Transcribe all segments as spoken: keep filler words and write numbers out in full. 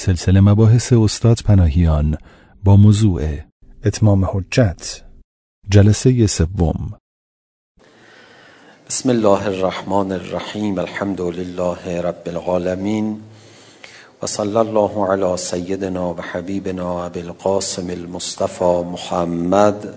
سلسله مباحث استاد پناهیان با موضوع اتمام حجت، جلسه سوم. بسم الله الرحمن الرحیم. الحمد لله رب العالمین و صلی الله علی سیدنا و حبیبنا ابی القاسم المصطفى محمد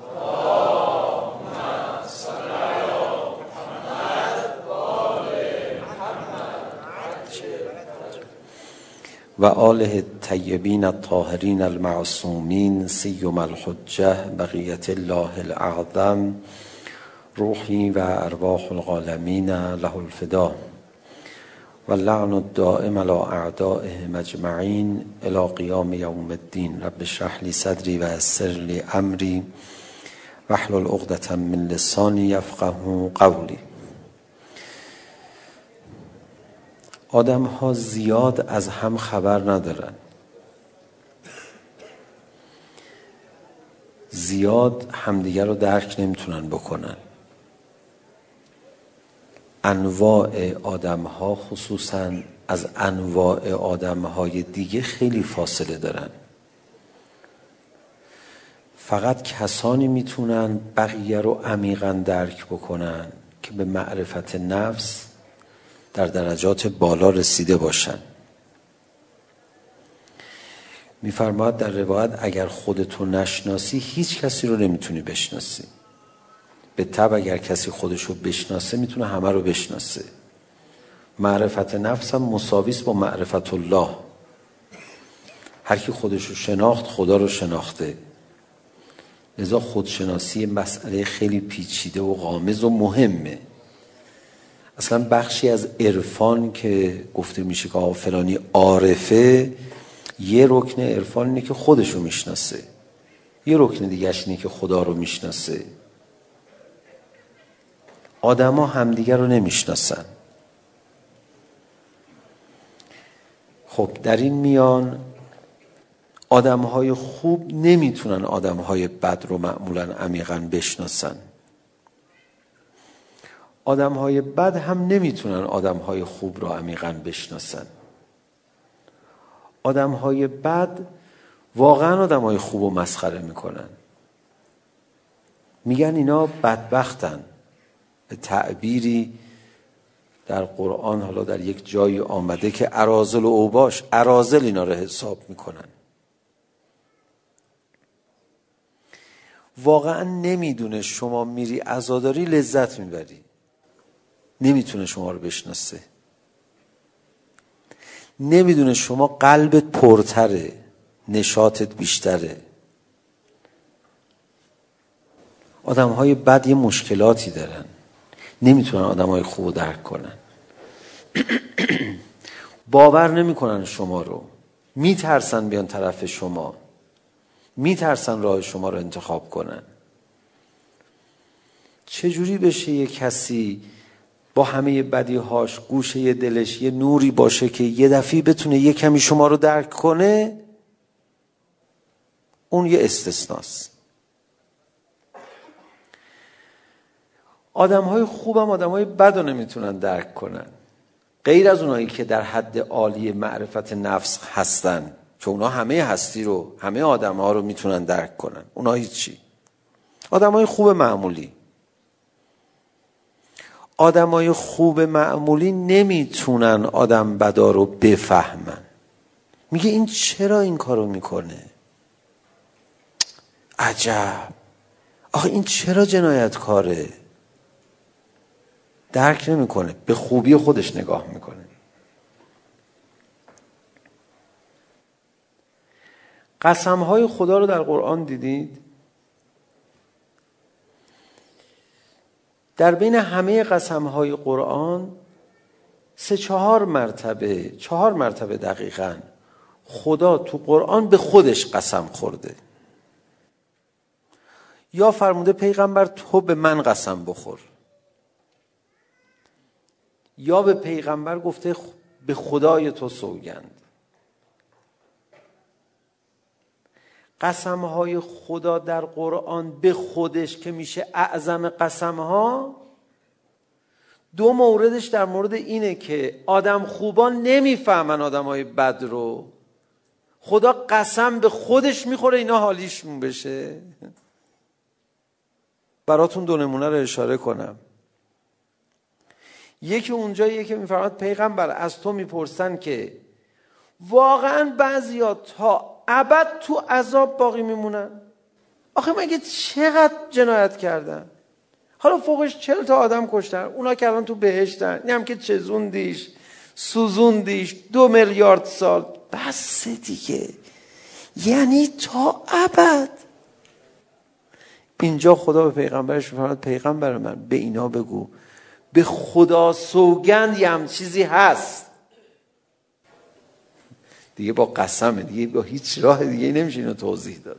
و آله الطیبین الطاهرین المعصومین سیما الحجة بقیة الله الاعظم روحی و ارواح العالمین له الفدا و اللعن الدائم علی اعدائهم اجمعین الی قیام یوم الدین. رب اشرح لی صدری و یسر لی امری واحلل عقدة من لسانی یفقهوا قولی. آدم ها زیاد از هم خبر ندارن، زیاد همدیگر رو درک نمیتونن بکنن. انواع آدم ها خصوصا از انواع آدم های دیگه خیلی فاصله دارن. فقط کسانی میتونن بقیه رو عمیقاً درک بکنن که به معرفت نفس در درجات بالا رسیده باشن. میفرماید در روایت اگر خودتو نشناسی هیچ کسی رو نمیتونی بشناسی. به طبع اگر کسی خودشو بشناسه میتونه همه رو بشناسه. معرفت نفس هم مساویس با معرفت الله. هر کی خودشو شناخت خدا رو شناخته. لذا خودشناسی مسئله خیلی پیچیده و غامض و مهمه. اصلا بخشی از عرفان که گفته میشه که فلانی عارفه، یه رکن عرفان اینه که خودشو میشناسه، یه رکن دیگه‌اش اینه که خدا رو میشناسه. آدما همدیگر رو نمیشناسن. خب در این میان آدمهای خوب نمیتونن آدمهای بد رو معمولاً عمیقاً بشناسن. آدمهای بد هم نمیتونن آدمهای خوب رو عمیقاً بشناسن. آدمهای بد واقعا آدمهای خوب رو مسخره میکنن. میگن اینا بدبختن. به تعبیری در قرآن حالا در یک جایی آمده که اراذل و اوباش، اراذل اینا رو حساب میکنن. واقعا نمیدونه شما میری عزاداری لذت میبری، نمیتونه شما رو بشناسه. نمیدونه شما قلبت پرتره، نشاطت بیشتره. آدم های بد یه مشکلاتی دارن، نمیتونن آدم های خوب درک کنن. باور نمیکنن شما رو، میترسن بیان طرف شما، میترسن راه شما رو انتخاب کنن. چجوری بشه یه کسی با همه بدیهاش گوشه دلش یه نوری باشه که یه دفعه بتونه یه کمی شما رو درک کنه؟ اون یه استثناست. آدم‌های خوبم آدم‌های بد رو نمیتونن درک کنن، غیر از اونایی که در حد عالی معرفت نفس هستن، که اونا همه هستی رو، همه آدم‌ها رو میتونن درک کنن. اونا هیچی. آدم‌های خوب معمولی آدمای خوب معمولی نمیتونن آدم بدا رو بفهمن. میگه این چرا این کارو میکنه؟ عجب، آخه این چرا جنایتکاره؟ درک نمیکنه، به خوبی خودش نگاه میکنه. قسمهای خدا رو در قرآن دیدید؟ در بین همه قسمهای قرآن سه چهار مرتبه چهار مرتبه دقیقاً خدا تو قرآن به خودش قسم خورده. یا فرموده پیغمبر تو به من قسم بخور، یا به پیغمبر گفته به خدای تو سوگند. قسمهای خدا در قرآن به خودش که میشه اعظم قسمها، دو موردش در مورد اینه که آدم خوبان نمیفهمن آدمهای بد رو، خدا قسم به خودش میخوره اینا حالیشون بشه؟ براتون دو نمونه رو اشاره کنم. یکی اونجاییه که میفرماد پیغمبر از تو میپرسن که واقعا بعضیا تا ابد تو عذاب باقی میمونن؟ آخه مگه چقدر جنایت کردن؟ حالا فوقش چهل تا آدم کشتن، اونا که الان تو بهشتن، این هم که چزوندیش سوزوندیش دو میلیارد سال، بس دیگه، یعنی تا ابد. اینجا خدا به پیغمبرش میفرماد پیغمبر من به اینا بگو به خدا سوگند یه هم چیزی هست. دیگه با قسمه، دیگه با هیچ راه دیگه نمیشه اینو توضیح داد.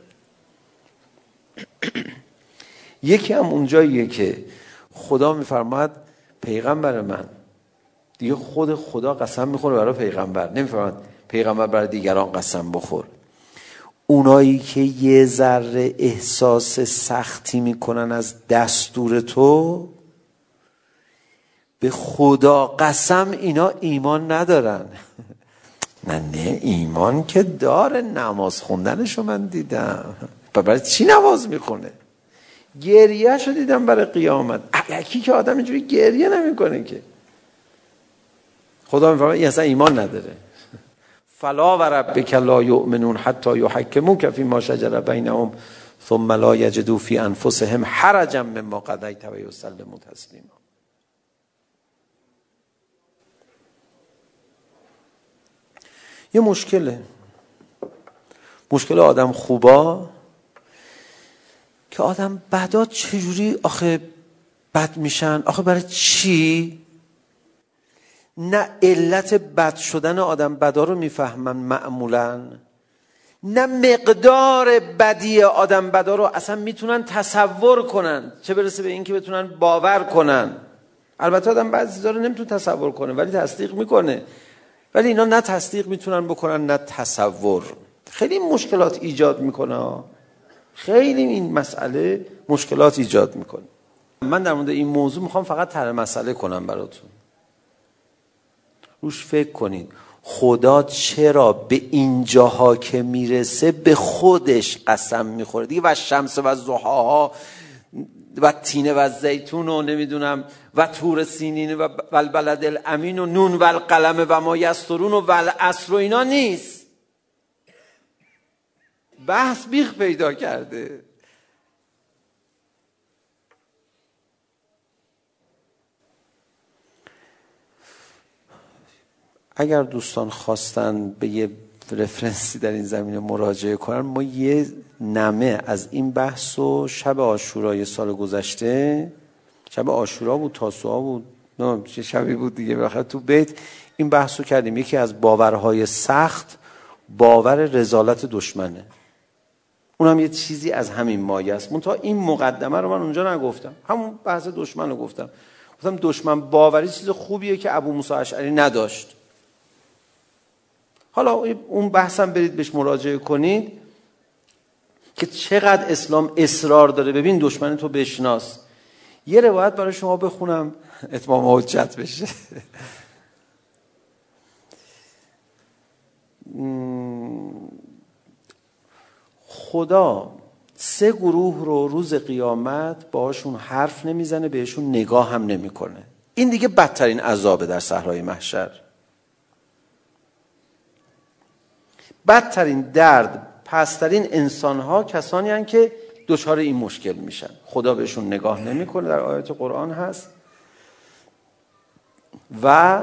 یکی هم اونجاییه که خدا میفرماد پیغمبر من، دیگه خود خدا قسم میخوره برای پیغمبر، نمیفرماد پیغمبر برای دیگران قسم بخور. اونایی که یه ذره احساس سختی میکنن از دستور تو، به خدا قسم اینا ایمان ندارن. نه نه ایمان که داره، نماز خوندنشو من دیدم. برای چی نماز میخونه؟ گریه شو دیدم برای قیامت. الکی که آدم اینجوری گریه نمیکنه که. خدا میفرماید این اصلا ایمان نداره. فلا و ربک لا یؤمنون حتی یحکموک فیما شجر بینهم ثم لا یجدوا فی انفسهم حرجا مما قضیت و یسلموا تسلیما. یه مشکله، مشکل آدم خوبا که آدم بدا چجوری آخه بد میشن؟ آخه برای چی؟ نه علت بد شدن آدم بدا رو میفهمن معمولا، نه مقدار بدی آدم بدا رو اصلا میتونن تصور کنن، چه برسه به این که بتونن باور کنن. البته آدم بعضی چیزا رو نمیتونه تصور کنه ولی تصدیق میکنه، ولی اینا نه تصدیق میتونن بکنن نه تصور. خیلی مشکلات ایجاد میکنه، خیلی این مسئله مشکلات ایجاد میکنه. من در مورد این موضوع میخوام فقط طرح مسئله کنم براتون، روش فکر کنید. خدا چرا به اینجاها که میرسه به خودش قسم میخوره دیگه؟ و شمس و ضحاها و تینه و زیتون و نمیدونم و طور سینین و البلد الامین و نون و القلم و ما یسطرون و والعصر و اینا نیست. بحث بیخ پیدا کرده. اگر دوستان خواستن به یه رفرنسی در این زمینه مراجعه کنن، ما یه نمه از این بحث و شب عاشورای سال گذشته، شب عاشورا بود تاسوعا بود نه چه شبی بود دیگه، بالاخره تو بیت این بحث رو کردیم. یکی از باورهای سخت باور رذالت دشمنه، اونم یه چیزی از همین مایه است. منتها این مقدمه رو من اونجا نگفتم، همون بحث دشمن رو گفتم. گفتم دشمن باوری چیز خوبیه که ابو موسی اشعری نداشت. حالا اون بحثم برید بهش مراجعه کنید که چقدر اسلام اصرار داره ببین دشمن تو بشناس. یه روایت برای شما بخونم اتمام حجت بشه. خدا سه گروه رو روز قیامت باهاشون حرف نمیزنه، بهشون نگاه هم نمیکنه. این دیگه بدترین عذابه در صحرای محشر. بدترین درد، پسترین انسان‌ها کسانی هستند که دچار این مشکل میشن. خدا بهشون نگاه نمیکنه، در آیات قرآن هست، و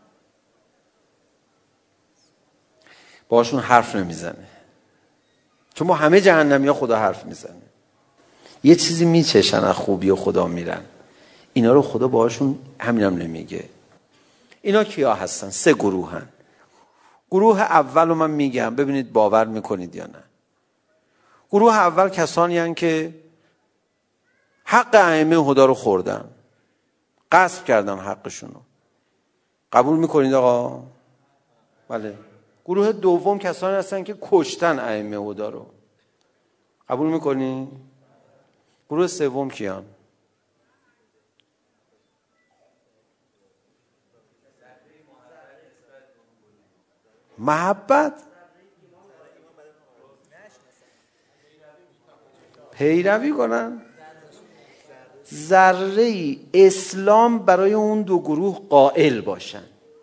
باشون حرف نمیزنه. چون ما همه جهنمی ها خدا حرف میزنه. یه چیزی میچشن از خوبی و خدا میرن. اینا رو خدا باشون همینم نمیگه. اینا کیا هستن؟ سه گروه هن. گروه اول رو من میگم ببینید باور میکنید یا نه. گروه اول کسانی هن که حق ائمه هدی رو خوردن، غصب کردن حقشونو. قبول میکنید آقا؟ بله. گروه دوم کسانی هستن که کشتن ائمه هدی رو. قبول میکنید؟ گروه سوم کیان؟ محبت. پیروی کنن. ذره اسلام برای اون دو گروه قائل باشن.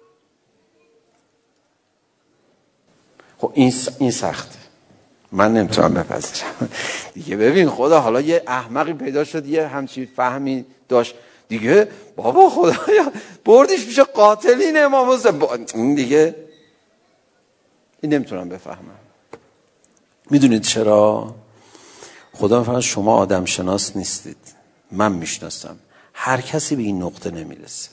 خب این این سخته، من نمیتونم بپذیرم دیگه. ببین خدا حالا یه احمقی پیدا شد یه همچین فهمی داشت دیگه، بابا خدایا بردیش میشه قاتلین امام حسین. این دیگه این نمیتونم بفهمم. میدونید چرا؟ خدا میفرماید شما آدم شناس نیستید، من میشناسم. هر کسی به این نقطه نمیرسه.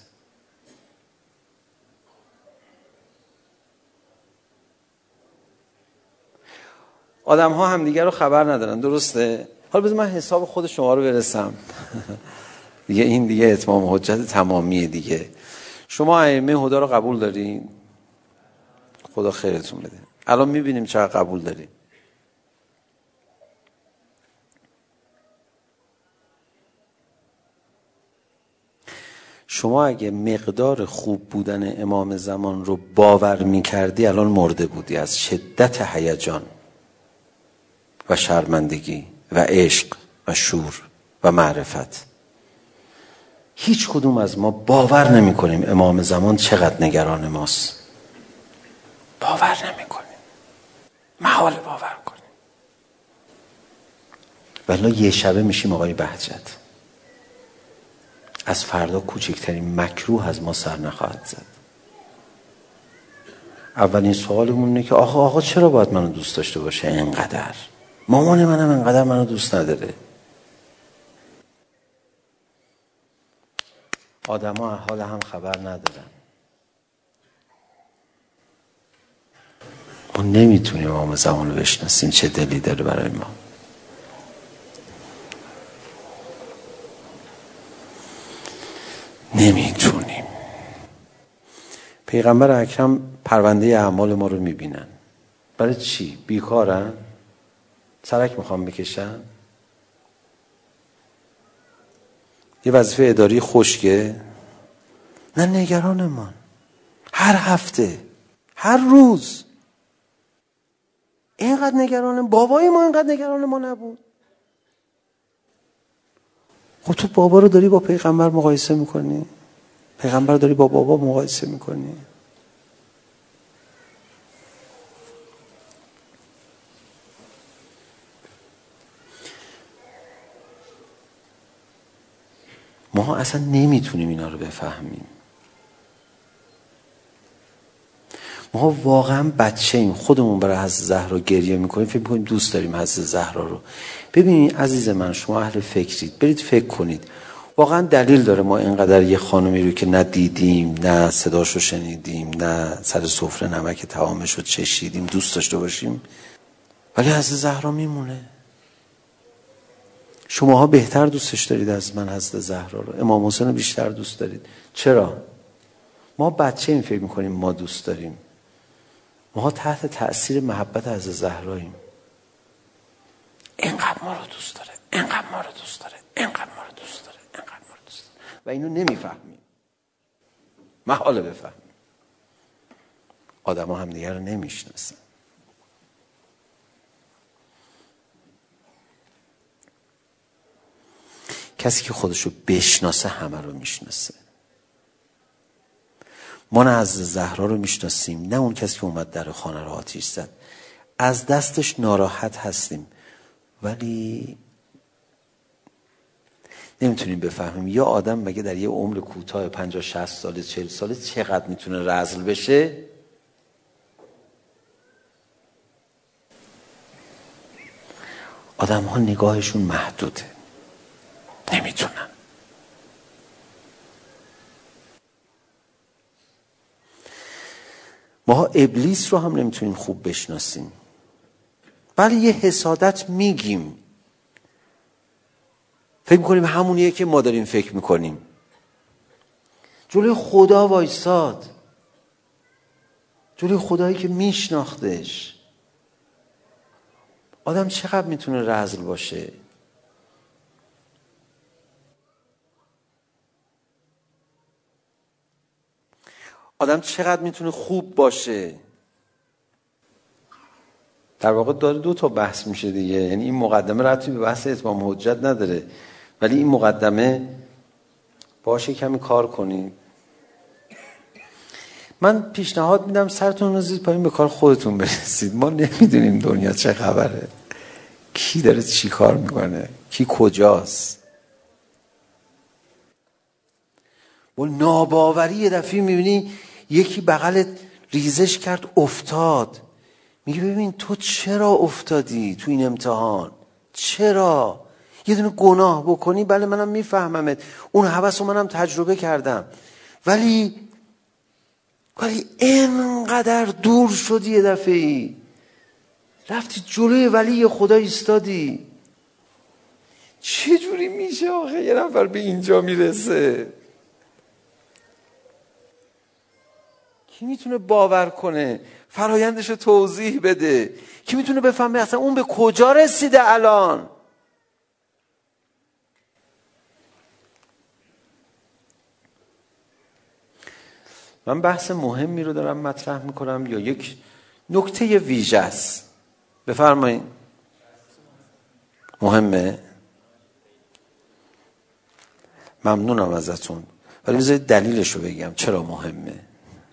آدم ها هم دیگر رو خبر ندارن، درسته؟ حالا بذار من حساب خود شما رو برسم دیگه. این دیگه اتمام حجت تمامیه دیگه. شما ائمه هدا رو قبول دارین؟ خدا خیرتون بده. الان میبینیم چقدر قبول دارین. شما اگه مقدار خوب بودن امام زمان رو باور میکردی الان مرده بودی از شدت هیجان و شرمندگی و عشق و شور و معرفت. هیچ کدوم از ما باور نمی کنیم امام زمان چقدر نگران ماست. باور نمی کنیم. محال باور کنیم. ولی یه شبه میشیم آقای بهجت. از فردا کوچکترین مکروه از ما سر نخواهد زد. اولین سوالمون اینه که آقا آقا چرا باید منو دوست داشته باشه اینقدر؟ مامان منم اینقدر منو دوست نداره. آدم ها حال هم خبر ندارن. ما نمیتونیم امام زمان رو بشناسیم چه دلی داره برای ما. نمیتونیم. پیغمبر اکرم پرونده اعمال ما رو میبینن. برای چی؟ بیکارن؟ سرک میخوام بکشن؟ یه وظیفه اداری خشکه؟ نه، نگرانمان. هر هفته، هر روز اینقدر نگرانه. بابای ما اینقدر نگران ما نبود. خب تو بابا رو داری با پیغمبر مقایسه میکنی؟ پیغمبر داری با بابا مقایسه میکنی؟ ما اصلا نمیتونیم اینا رو بفهمیم. ما واقعا بچه ایم. خودمون برای حضرت زهرا گریه میکنیم، فکر میکنیم دوست داریم حضرت زهرا رو. ببینید عزیز من، شما اهل فکرید، برید فکر کنید. واقعا دلیل داره ما اینقدر یه خانمی رو که نه دیدیم، نه صداشو شنیدیم، نه سر سفره نمک طعامش رو چشیدیم دوست داشته باشیم؟ ولی حضرت زهرا میمونه. شماها بهتر دوستش دارید از من حضرت زهرا رو. امام حسین رو بیشتر دوست دارید. چرا؟ ما بچه این فکر میکنیم ما دوست داریم. ما تحت تأثیر محبت حضرت زهراییم. اینقدر ما رو دوست داره، اینقدر ما رو دوست داره، اینقدر ما رو دوست داره، اینقدر ما رو دوست داره و اینو نمیفهمیم. محاله بفهمیم. آدم ها هم دیگر رو نمیشناسن. کسی که خودشو بشناسه همه رو میشناسه. ما نه از زهرا رو میشناسیم، نه اون کسی که اومد در خانه رو آتیش زد. از دستش ناراحت هستیم ولی نمیتونیم بفهمیم. یا آدم مگه در یه عمر کوتاه پنجاه شصت ساله چهل ساله چقدر میتونه رذل بشه؟ آدم ها نگاهشون محدوده، نمیتونن. ما ابلیس رو هم نمیتونیم خوب بشناسیم ولی یه حسادت میگیم. فکر میکنیم همونیه که ما داریم فکر میکنیم. جلوی خدا وایساد، جلوی خدایی که میشناختش. آدم چقدر میتونه رذل باشه؟ آدم چقدر میتونه خوب باشه؟ در واقع داره دو تا بحث میشه دیگه. یعنی این مقدمه ربطی به بحث اتمام حجت نداره، ولی این مقدمه باشه کمی کار کنید. من پیشنهاد میدم سرتون رو زیر پایین به کار خودتون برسید. ما نمیدونیم دنیا چه خبره، کی داره چی کار میکنه، کی کجاست. با ناباوری یه دفعه میبینی یکی بغلت ریزش کرد افتاد، میگه ببین تو چرا افتادی تو این امتحان؟ چرا؟ یه دونه گناه بکنی بله منم میفهممت، اون هوس رو منم تجربه کردم، ولی ولی اینقدر دور شدی یه دفعه رفتی جلوی ولی خدا ایستادی. چه جوری میشه آخه یه نفر به اینجا میرسه؟ کی میتونه باور کنه؟ فرایندش رو توضیح بده. کی میتونه بفهمه اصلا اون به کجا رسیده الان؟ من بحث مهمی رو دارم مطرح میکنم یا یک نکته ویژه است؟ بفرمایید. مهمه؟ ممنونم ازتون، ولی بذارید دلیلش رو بگم چرا مهمه.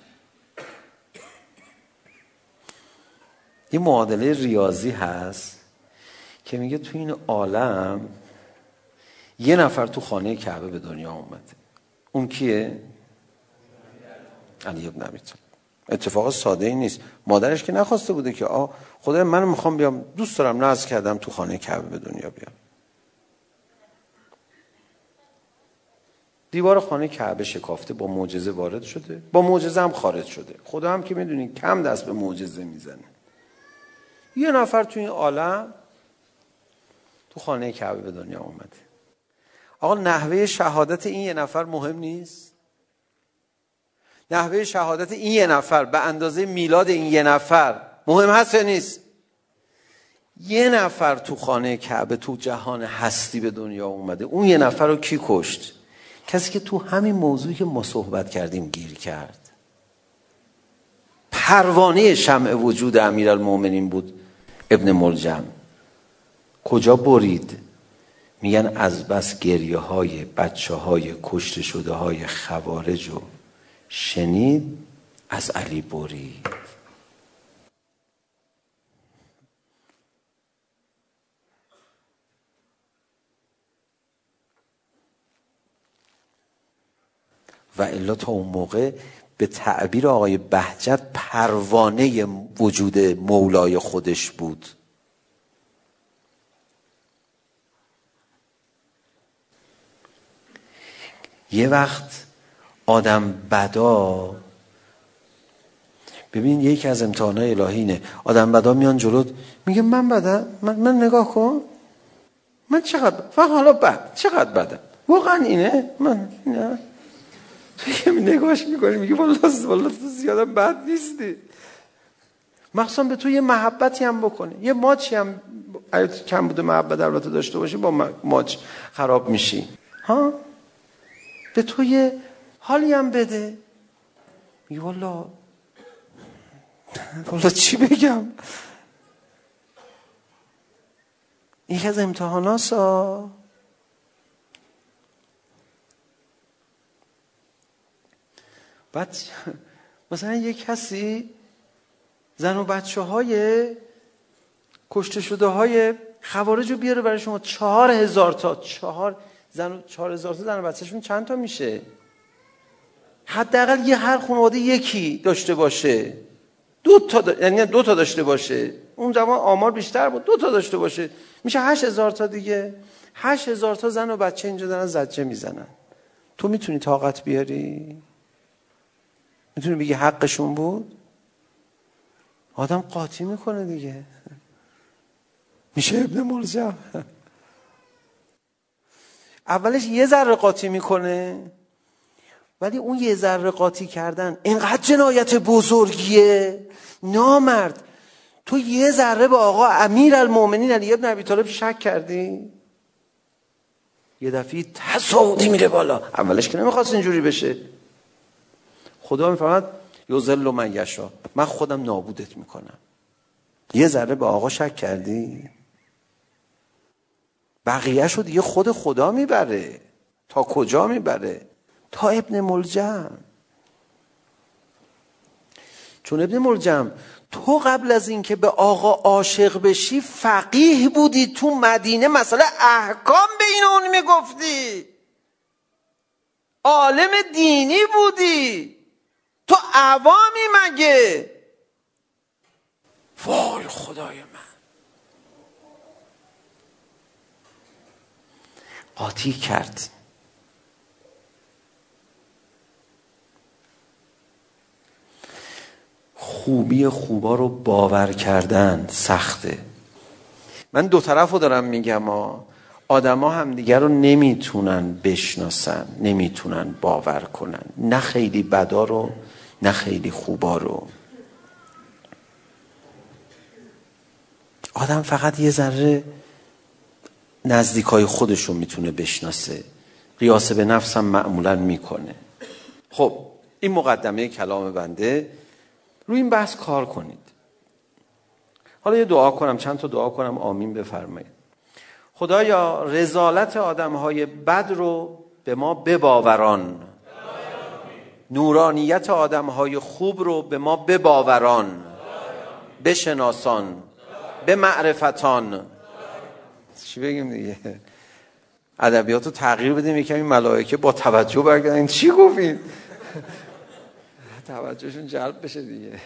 یه معادله ریاضی هست که میگه تو این عالم یه نفر تو خانه کعبه به دنیا اومده. اون کیه؟ علی ابن ابی طالب. اتفاق ساده ای نیست. مادرش که نخواسته بوده که آ خدای من میخوام بیام، دوست دارم نذر کردم تو خانه کعبه به دنیا بیام. دیوار خانه کعبه شکافته، با معجزه وارد شده، با معجزه هم خارج شده. خدا هم که میدونین کم دست به معجزه میزنه. یه نفر تو این عالم تو خانه کعبه به دنیا اومده. آقا نحوه شهادت این یه نفر مهم نیست؟ نحوه شهادت این یه نفر به اندازه میلاد این یه نفر مهم هست یا نیست؟ یه نفر تو خانه کعبه تو جهان هستی به دنیا اومده. اون یه نفر رو کی کشت؟ کسی که تو همین موضوعی که ما صحبت کردیم گیر کرد. پروانه شمع وجود امیرالمومنین بود ابن ملجم. کجا برید؟ میگن از بس گریه های بچه های کشته شده های خوارج رو شنید از علی برید. و الا تا اون موقع به تعبیر آقای بهجت پروانه وجود مولای خودش بود. یه وقت آدم بدا، ببین یکی از امتحانات الهی اینه، آدم بدا میان جلوت میگه من بدم، من, من نگاه کن من چقدر و حالا بد چقدر بدم واقعا اینه من نه. تو که نگاهش میکنی میگه والله والله تو زیادم بد نیستی. مخصوصا به تو یه محبتی هم بکنه، یه ماچی هم اگه کم بوده محبت البته داشته باشی با ماچ خراب میشی ها، به تو یه حالی هم بده میگه والله والله چی بگم. این از امتحاناست ها. بعد مثلا یک کسی زن و بچه های کشته شده های خوارج رو بیاره برای شما، چهار هزار تا چهار زن و چهار هزار تا زن و بچهشون چند تا میشه؟ حداقل یه هر خانواده یکی داشته باشه، دو تا دا... یعنی دو تا داشته باشه. اون زمان آمار بیشتر بود، دو تا داشته باشه میشه هشت هزار تا دیگه. هشت هزار تا زن و بچه اینجا دارن زجه میزنن. تو میتونی طاقت بیاری؟ میتونی بگی حقشون بود؟ آدم قاطی میکنه دیگه. میشه ابن ملجم اولش یه ذره قاطی میکنه، ولی اون یه ذره قاطی کردن اینقدر جنایت بزرگیه. نامرد تو یه ذره به آقا امیرالمومنین علی ابن ابی طالب شک کردی؟ یه دفعه تصاعدی میره بالا. اولش که نمیخواست اینجوری بشه. خدا میفرماد یذل من یشاء، من خودم نابودت میکنم. یه ذره به آقا شک کردی؟ بقیه شو دیگه خود خدا میبره. تا کجا میبره؟ تا ابن ملجم. چون ابن ملجم تو قبل از این که به آقا عاشق بشی فقیه بودی، تو مدینه مسئله احکام بین اون میگفتی، عالم دینی بودی، تو عوامی مگه؟ وای خدای من. قاطی کرد. خوبی خوبا رو باور کردن سخته. من دو طرف رو دارم میگم ها. آدم ها هم دیگر رو نمیتونن بشناسن، نمیتونن باور کنن، نه خیلی بدا رو نه خیلی خوبا رو. آدم فقط یه ذره نزدیکای خودش رو میتونه بشناسه. قیاس به نفس هم معمولا میکنه. خب این مقدمه کلام بنده. روی این بحث کار کنید. حالا یه دعا کنم، چند تا دعا کنم، آمین بفرمایید. خدایا رذالت آدم‌های بد رو به ما بباوران، نورانیت آدم‌های خوب رو به ما بباوران، بشناسان، به معرفتان. چی بگیم دیگه؟ ادبیات رو تغییر بدیم، یکم این ملائکه با توجه برگردن. چی گفتید؟ توجهشون جلب بشه دیگه.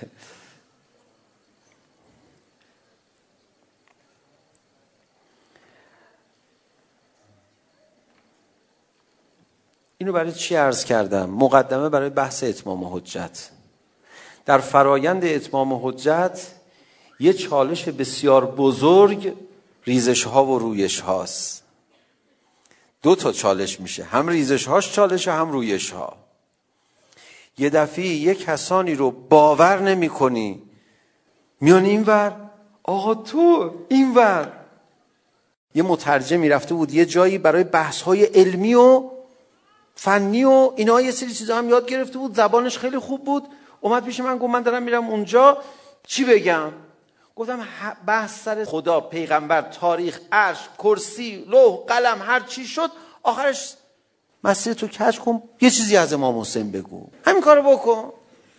اینو برای چی عرض کردم؟ مقدمه برای بحث اتمام حجت. در فرایند اتمام حجت یه چالش بسیار بزرگ ریزش ها و رویش هاست. دو تا چالش میشه، هم ریزش هاش چالش، هم رویش ها. یه دفعه یه کسانی رو باور نمی کنی، میان این ور، آقا تو این ور. یه مترجمی رفته بود یه جایی برای بحث های علمی و فنی و اینا، یه سری چیزا هم یاد گرفته بود، زبانش خیلی خوب بود. اومد پیش من گفت من دارم میرم اونجا، چی بگم؟ گفتم بحث سر خدا، پیغمبر، تاریخ، عرش، کرسی، لوح، قلم، هر چی شد، آخرش مسیر تو کج کن، یه چیزی از امام حسین بگو، همین کارو بکن.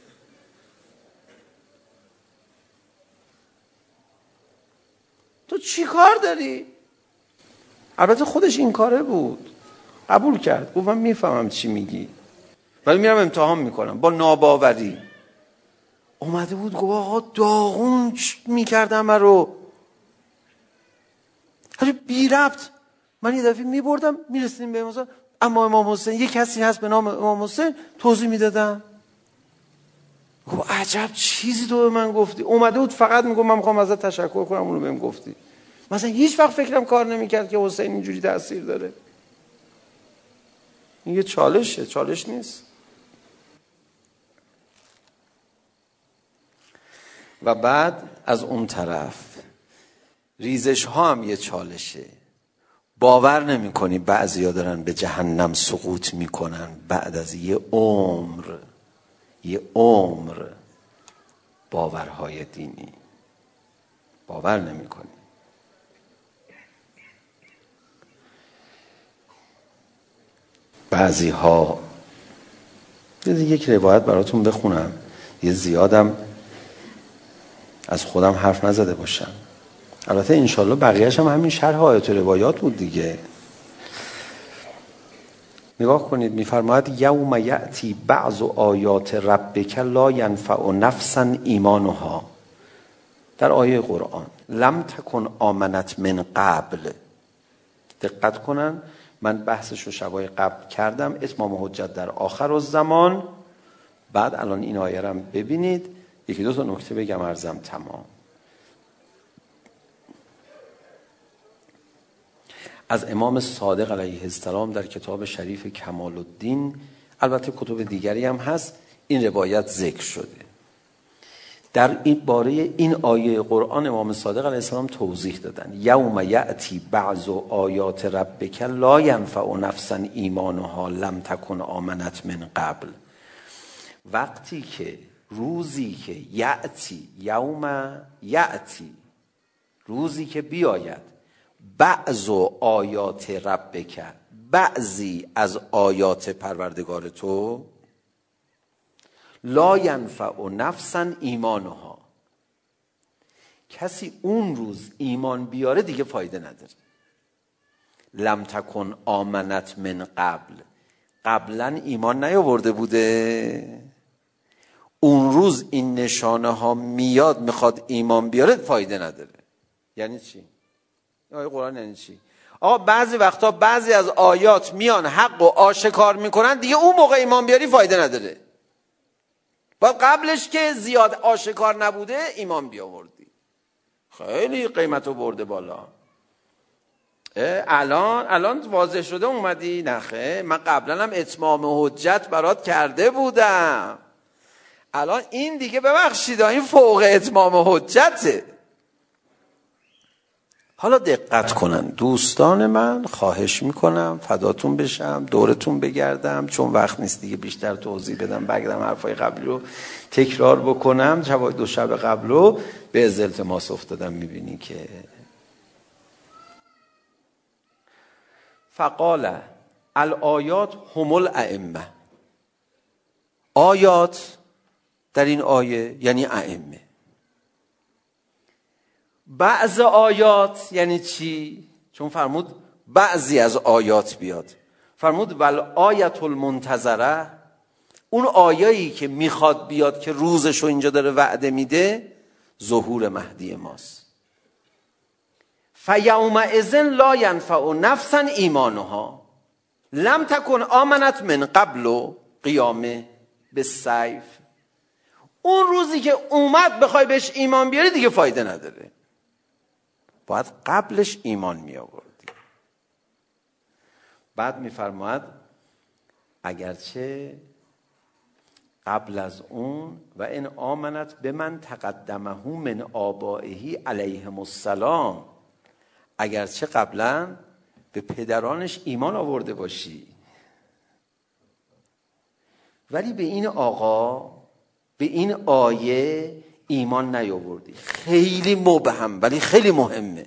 تو چی کار داری؟ البته خودش این کاره بود، قبول کرد، گفت من میفهمم چی میگی ولی میرم امتحان میکنم. با ناباوری اومده بود گفت آقا داغون میکردم رو، هرچی بی ربط. من یه دفعه میبردم میرسیدیم به مثلا اما امام حسین، یه کسی هست به نام امام حسین، توضیح میدادم. گفت عجب چیزی تو به من گفتی. اومده بود فقط میگم من میخوام ازت تشکر کنم، اونو بهم گفتی. مثلا هیچ وقت فکرم کار نمیکرد که حسین اینجوری تاثیر داره. این یه چالشه، چالش نیست. و بعد از اون طرف ریزش ها هم یه چالشه. باور نمی کنی بعضی ها دارن به جهنم سقوط میکنن بعد از یه عمر، یه عمر باورهای دینی. باور نمی کنی. بعضی ها، یک روایت براتون بخونم، یه زیادم از خودم حرف نزده باشم. البته انشالله بقیهش هم همین شرح آیات و روایات بود دیگه. نگاه کنید، میفرماید یوم یأتی بعض آیات ربک لا ینفع نفسا ایمانها. در آیه قرآن لم تکن آمنت من قبل. دقت کنن، من بحثش رو شبای قبل کردم، اتمام حجت در آخر الزمان. بعد الان این آیه رو ببینید، یکی دو تا نکته بگم عرضم تمام. از امام صادق علیه السلام در کتاب شریف کمال الدین، البته کتب دیگری هم هست، این روایت ذکر شده. در این باره این آیه قرآن امام صادق علیه السلام توضیح دادن. یوم یأتی بعض آیات ربک لا ینفع نفسا ایمانها لم تکن آمنت من قبل. وقتی که روزی که یأتی یوم یأتی، روزی که بیاید بعض آیات ربک، بعضی از آیات پروردگار تو، لا ینفع نفسا ایمانها، کسی اون روز ایمان بیاره دیگه فایده نداره. لم تکن آمنت من قبل، قبلا ایمان نیاورده بوده، اون روز این نشانه ها میاد میخواد ایمان بیاره فایده نداره. یعنی چی؟ آیه قرآن یعنی چی؟ آقا بعضی وقتا بعضی از آیات میان حق و آشکار میکنن، دیگه اون موقع ایمان بیاری فایده نداره. باید قبلش که زیاد آشکار نبوده ایمان بیاوردی، خیلی قیمتو برده بالا. الان الان واضح شده اومدی نخه من قبلا هم اتمام حجت برات کرده بودم، الان این دیگه ببخشید این فوق اتمام حجته. حالا دقت کنن دوستان من، خواهش میکنم فداتون بشم، دورتون بگردم، چون وقت نیست دیگه بیشتر توضیح بدم، بگردم حرفای قبلی رو تکرار بکنم. شبای دو شب قبل رو به از التماس افتادم، میبینی که فقال الآیات هم الائمه، آیات در این آیه یعنی ائمه. بعض آیات یعنی چی؟ چون فرمود بعضی از آیات بیاد، فرمود ول آیت المنتظره، اون آیایی که میخواد بیاد که روزشو اینجا داره وعده میده، ظهور مهدی ماست. فیومئذ لا ینفع نفسا ایمانها لم تکن آمنت من قبل قیامه بالسیف، اون روزی که اومد بخوای بهش ایمان بیاری دیگه فایده نداره، باید قبلش ایمان می آوردی. بعد می فرماید اگرچه قبل از اون و ان آمنت به من تقدمه من آبائه علیهم السلام، اگرچه قبلا به پدرانش ایمان آورده باشی، ولی به این آقا به این آیه ایمان نیاوردی. خیلی مبهم ولی خیلی مهمه.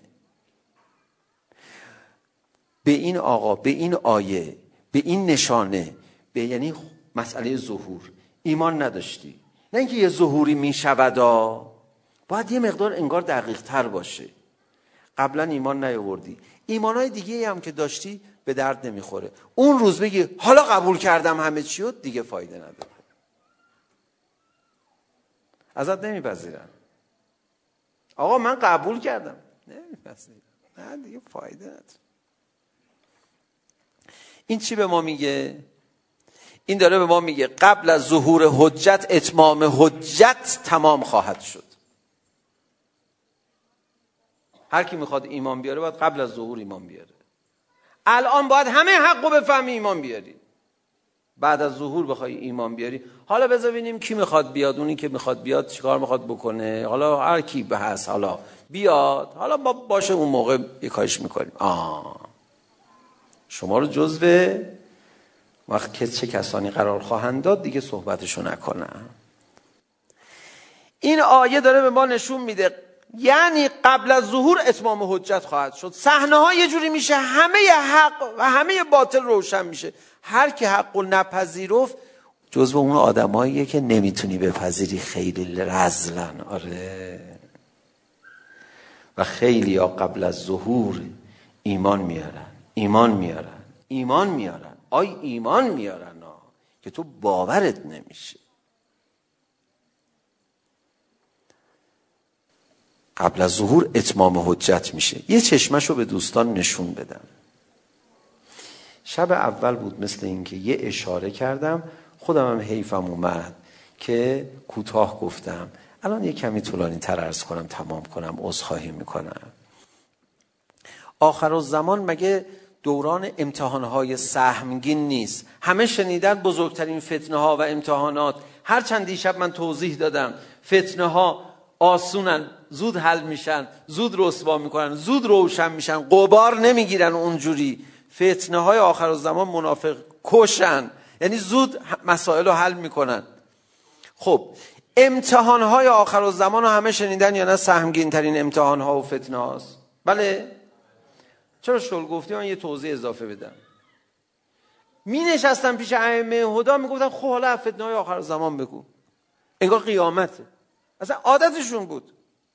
به این آقا، به این آیه، به این نشانه، به یعنی مسئله ظهور ایمان نداشتی. نه اینکه یه ظهوری میشودا، باید یه مقدار انگار دقیق تر باشه. قبلا ایمان نیاوردی، ایمانهای دیگه هم که داشتی به درد نمیخوره. اون روز بگی حالا قبول کردم همه چیو، دیگه فایده نداره، ازت نمیپذیرن. آقا من قبول کردم، نمیپذیرن، نه دیگه فایده نداره. این چی به ما میگه؟ این داره به ما میگه قبل از ظهور حجت اتمام حجت تمام خواهد شد. هر کی میخواد ایمان بیاره باید قبل از ظهور ایمان بیاره. الان باید همه حقو بفهمی ایمان بیاری، بعد از ظهور بخوای ایمان بیاری. حالا بذار ببینیم کی میخواد بیاد، اونی که میخواد بیاد چیکار میخواد بکنه، حالا هر کی به هست حالا بیاد، حالا با باشه اون موقع یک کارش میکنیم. آه شما رو جزو وقت که چه کسانی قرار خواهند داد دیگه صحبتشو نکنم. این آیه داره به ما نشون میده یعنی قبل از ظهور اتمام حجت خواهد شد. صحنه ها یه جوری میشه همه حق و همه باطل روشن میشه. هر کی حق و نپذیرفت جزو اون آدماییه که نمیتونی بپذیری، خیلی رذلن. آره و خیلی ها قبل از ظهور ایمان میارن ایمان میارن ایمان میارن آی ایمان میارن ها که تو باورت نمیشه. قبل از ظهور اتمام حجت میشه. یه چشمشو به دوستان نشون بدم. شب اول بود مثل این که یه اشاره کردم، خودم هم حیفم اومد که کوتاه گفتم. الان یه کمی طولانی تر عرض کنم، تمام کنم، عذرخواهی میکنم. آخرالزمان مگه دوران امتحانهای سهمگین نیست؟ همه شنیدن بزرگترین فتنه ها و امتحانات. هر چند دیشب من توضیح دادم فتنه ها آسونن، زود حل میشن، زود رسوا میکنن، زود روشن میشن، غبار نمیگیرن اونجوری. فتنه های آخرالزمان منافق کشن، یعنی زود مسائل رو حل میکنن. خب امتحانهای آخرالزمان رو همه شنیدن یا نه؟ سهمگین ترین امتحانها و فتنه هاست. بله؟ چرا شل گفتی؟ من یه توضیح اضافه بدم. می نشستم پیش ائمه هدا می گفتن خب حالا فتنه های آخرالزمان بگو، انگار قیامته. اصلا عادتشون بود.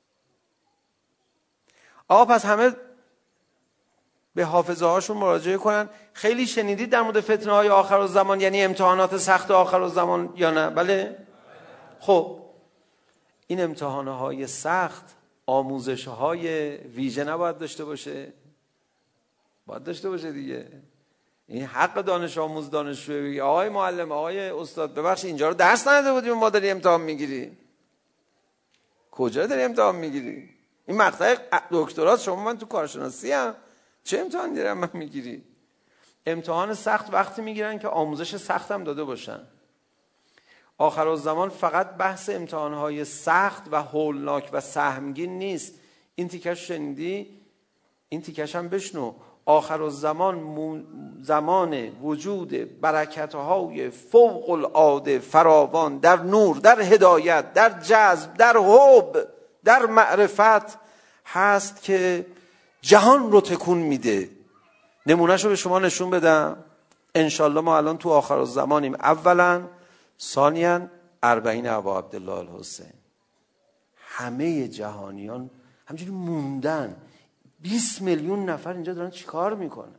آقا پس همه به حافظه هاشون مراجعه کنن. خیلی شنیدید در مورد فتنه های آخرالزمان، یعنی امتحانات سخت آخرالزمان یا نه؟ بله؟ خب این امتحانهای سخت آموزش های ویژه نباید داشته باشه؟ باید داشته باشه دیگه. این حق دانش آموز دانشجوه بگه آقای معلم، آقای استاد ببخشید اینجا رو درس نداده بودیم ما داری امتحان میگیری؟ کجا داری امتحان میگیری؟ این مقطع دکترات شما، من تو کارشناسی ام، چه امتحان دارم من میگیری؟ امتحان سخت وقتی میگیرن که آموزش سخت هم داده باشن. آخرالزمان فقط بحث امتحانهای سخت و هولناک و سهمگین نیست. این تیکش شنیدی؟ این تیکش هم بشنو. آخرالزمان زمان وجود برکت‌های فوق العاده فراوان در نور، در هدایت، در جذب، در حب، در معرفت هست که جهان رو تکون میده. نمونهشو به شما نشون بدم. انشالله ما الان تو آخرالزمانیم. اولا، ثانیاً اربعین ابا عبدالله الحسین. همه جهانیان همجوری موندن. بیست میلیون نفر اینجا دارن چی کار میکنن؟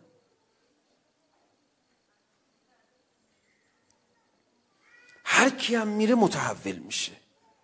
هر کی هم میره متحول میشه.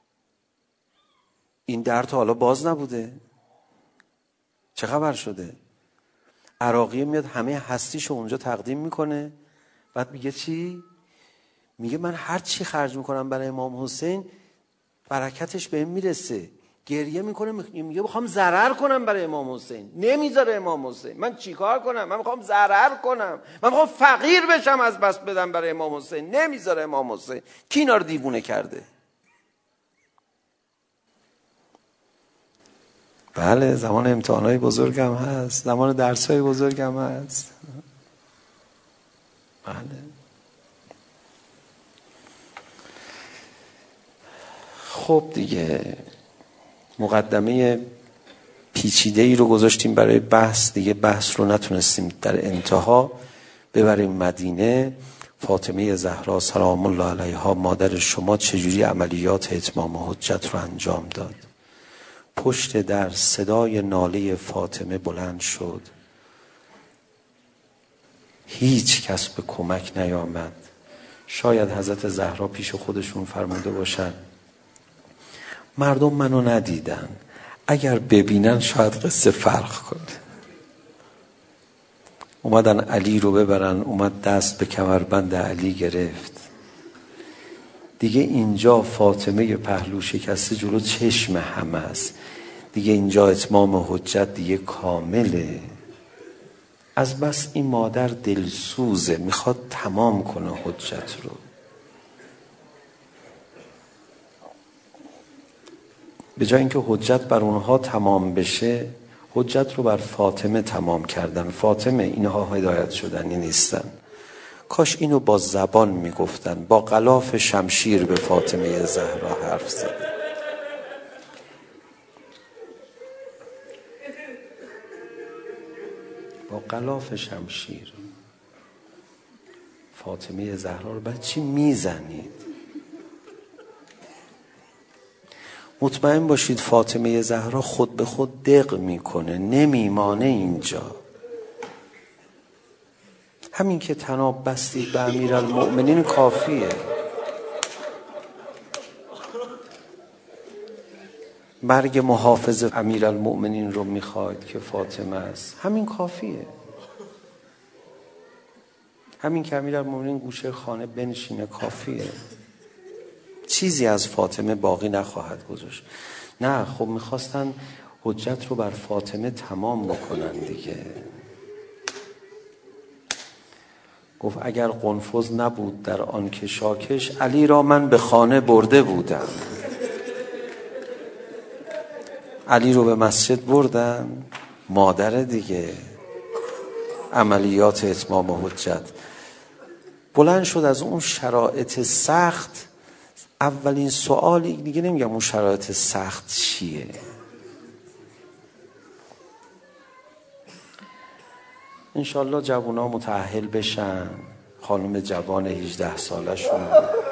این در تا حالا باز نبوده؟ چه خبر شده؟ عراقی میاد همه هستیشو اونجا تقدیم میکنه، بعد میگه چی؟ میگه من هر چی خرج میکنم برای امام حسین برکتش بهم میرسه. گریه میکنه، میگه بخوام ضرر کنم برای امام حسین، نمیذاره امام حسین. من چیکار کنم؟ من میخوام ضرر کنم، من میخوام فقیر بشم از بس بدم برای امام حسین، نمیذاره امام حسین. کی اینا رو دیوونه کرده؟ بله، زمان امتحانای بزرگ هم هست، زمان درسای بزرگ هم هست. بله. خب دیگه مقدمه پیچیده ای رو گذاشتیم برای بحث دیگه. بحث رو نتونستیم در انتها ببریم مدینه. فاطمه زهرا سلام الله علیها مادر شما چجوری عملیات اتمام حجت رو انجام داد؟ پشت در صدای ناله فاطمه بلند شد. هیچ کس به کمک نیامد. شاید حضرت زهرا پیش خودشون فرموده باشن مردم منو ندیدن، اگر ببینن شاید قصه فرق کنه. اومدن علی رو ببرن، اومد دست به کمربند علی گرفت. دیگه اینجا فاطمه پهلو شکسته جلو چشم همه است. دیگه اینجا اتمام حجت دیگه کامله. از بس این مادر دلسوزه، میخواد تمام کنه حجت رو. به جای اینکه حجت بر اونها تمام بشه، حجت رو بر فاطمه تمام کردن. فاطمه اینها هدایت شدنی نیستن. کاش اینو با زبان میگفتن، با غلاف شمشیر به فاطمه زهرا حرف زدن. با غلاف شمشیر فاطمه زهرا رو بعد چی میزنید؟ مطمئن باشید فاطمه زهرا خود به خود دق میکنه، نمیمانه اینجا. همین که طناب بستید به امیرالمؤمنین کافیه. مرگ محافظ امیرالمؤمنین رو میخواید که فاطمه است، همین کافیه. همین که امیرالمؤمنین گوشه خانه بنشینه کافیه. چیزی از فاطمه باقی نخواهد گذاشت. نه، خب میخواستن حجت رو بر فاطمه تمام بکنن دیگه. گفت اگر قنفذ نبود در آن کشاکش، علی را من به خانه برده بودم. علی رو به مسجد بردن، مادر دیگه. عملیات اتمام حجت. بلند شد از اون شرایط سخت، اولین سوالی دیگه نمیگم اون شرایط سخت چیه، انشالله جوونا متأهل بشن، خانم جوان هجده سالشون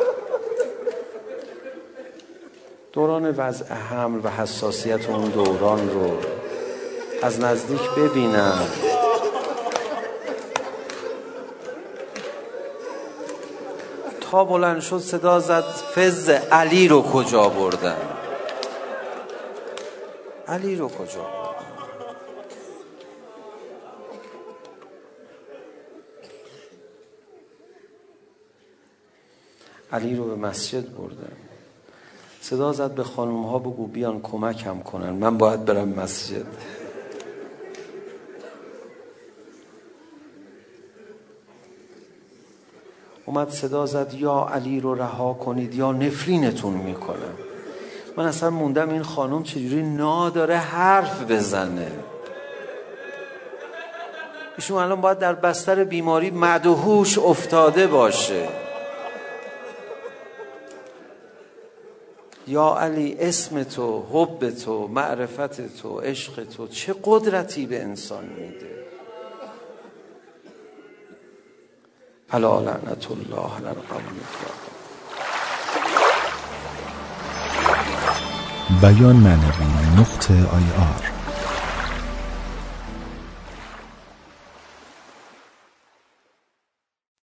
دوران وضع حمل و حساسیت اون دوران رو از نزدیک ببینن، تا بلند شد صدا زد فز علی رو کجا بردن، علی رو کجا بردن. علی رو به مسجد بردن، صدا زد به خانوم ها بگو بیان کمکم کنن، من باید برم مسجد. اومد صدا زد یا علی رو رها کنید یا نفرینتون میکنم. من اصلا موندم این خانوم چجوری ناداره حرف بزنه. ایشون الان باید در بستر بیماری مدهوش افتاده باشه. یا علی اسم تو، حب تو، معرفت تو، عشق تو چه قدرتی به انسان میده. الا لعنت الله علی القوم الظالمین. بیان معنوی نقطه آی آر